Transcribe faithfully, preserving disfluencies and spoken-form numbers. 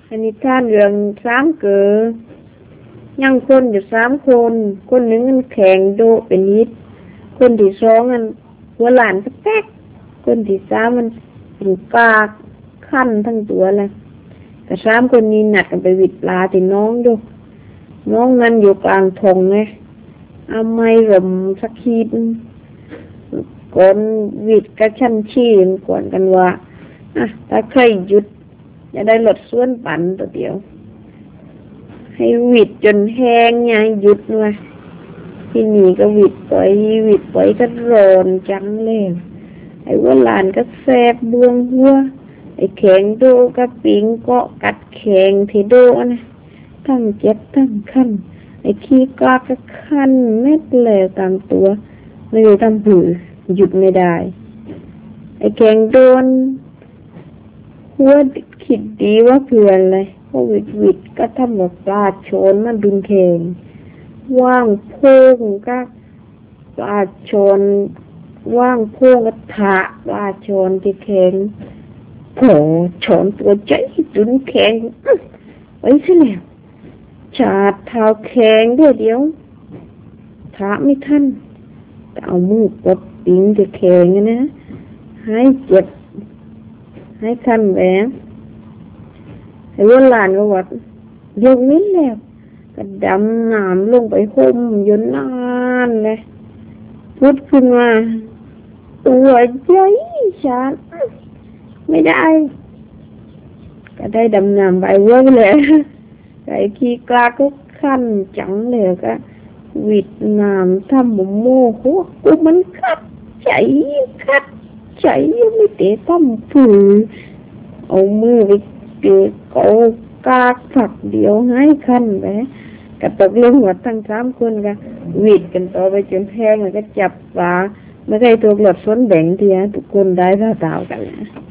อันนี้ท่านเรื่องสามเก๋อยังคนอยู่สามคนคนหนึ่งมันแข็งโดเป็นนิดคนที่สองมันหัวหลานสักแป๊กคนที่สามมันเป็นกากขั้นทั้งตัวเลยแต่สามคนนี้หนักกันไปวิดปลาที่น้องดูน้องนั้นอยู่กลางทงไงเอาไม้รมสักขีดก่อนวิดกระชั้นชี้ก่อนกันว่าอ่ะถ้าใครหยุดจะได้หลดส่วนปั่นตัวเดียวให้วิดจนแห้งไงหยุดหน่อยที่นี่ก็วิดปล่อยวิดปล่อยก็ร้อนจังเลยไอ้ว่าหลานก็แสบบวงหัวไอ้แข็งโดก็ปิงเกาะกัดแข็งที่โดนะทั้งเจ็บทั้งคันไอ้ขี้กลากก็คันเม็ดเลยตามตัวเลยทำผือหยุดไม่ได้ไอ้แข็งโดนหัวคิดดีว่าเพื่อนเลยพอวิดวิดก็ทำแบบปลาโชนมันดุนแข็งว่างพุ่งก็ปลาโชนว่างพุ่งก็ถะปลาโชนที่แข็งโผโชนตัวใจดุนแข็งไว้ซะแล้วชาดเท้าแข็งด้วยเดียวถะไม่ทันเอามือกดปิงที่แข็งนะให้เจ็บให้คันแหวนไอ้วันหลานก็วัดเดี๋ยวนี้แล้วก็ดำน้ำลงไปห่มอยู่นานเลยพุดขึ้นมาตัวใหญ่ชัดไม่ได้ก็ได้ดำน้ำไปเวิร์กเลยไอ้ขี้กลาก็คันจังเลยก็วิดน้ำทำมุมโม่หัวกูมันคัดใจคัดใจไม่เตะต้มฝืนเอามือไปเกะเกากากฝักเดียวให้คันไปกระตกลงหัวทั้งสามคนก็วิดกันต่อไปจนแห้งแล้วก็จับปลาไม่ได้ตัวหลดส้นแบ่งทีนะทุกคนได้เท่าๆกันนะ